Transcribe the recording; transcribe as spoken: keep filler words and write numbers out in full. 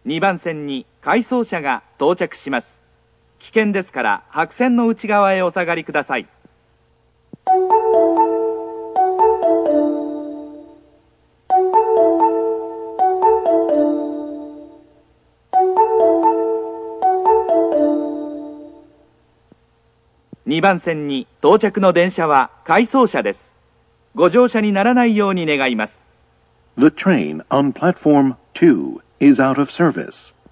にばん線に回送車が到着します。危険ですから白線の内側へお下がりください。にばん線に到着の電車は回送車です。ご乗車にならないように願います。 The train on platform two is out of service.